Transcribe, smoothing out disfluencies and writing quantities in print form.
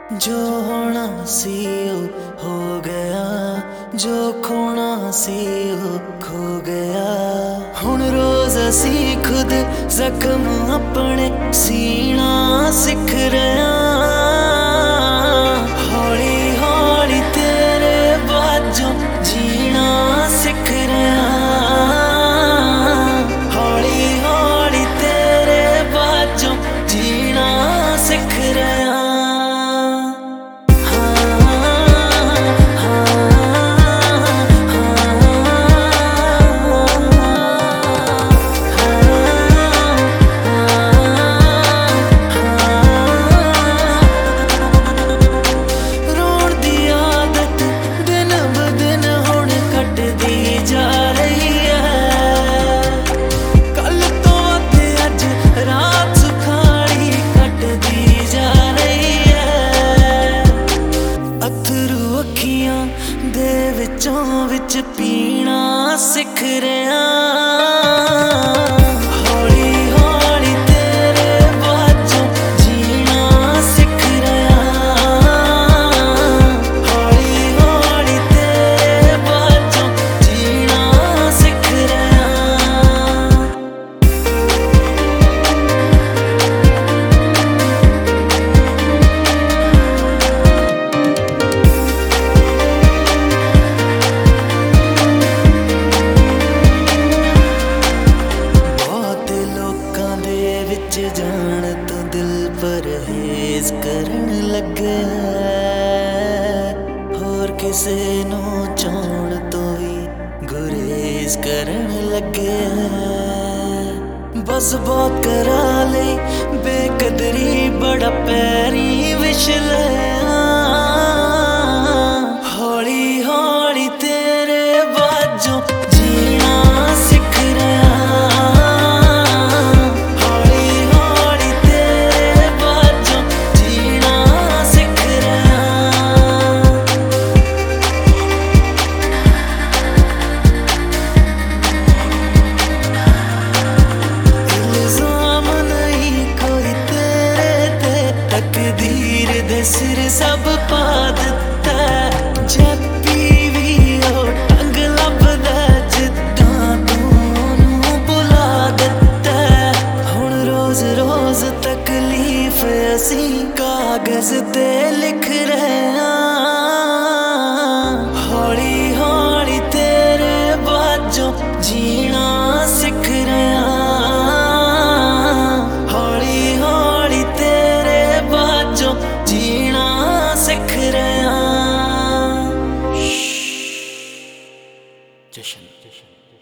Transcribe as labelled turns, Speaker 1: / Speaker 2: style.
Speaker 1: जो होना सी हो गया, जो खोना सी खो गया। हुण रोज असी खुद जख्म अपने सीना सिख रहे। हौली हौली तेरे बाजों जीना सिख रहे। हौली हौली तेरे बाजों जीना सिख रहे। विच पीना सिख रहा। हौली हौली तेरे बाजों जीना सिख रहा। हौली हौली तेरे बाजों जीना सिख रहा। जान तो दिल परहेज करन लगे, होर किसे नू चाहण तो भी गुरेज करन लगे। बस बहुत करा ले बेकदरी बड़ा पैरी विछले। हौली हौली तेरे बाजों जीना सिख रहा। सिर सब पा दिता जप्पी भी टंग लभदा जिद्दां तू ओनू बुला दिता। हुण रोज रोज तकलीफ असी कागज ते लिख रहे। हौली हौली तेरे बाजों जीना सिख रहा। हौली हौली तेरे बाजों जीना सिख रहा। जशन जशन।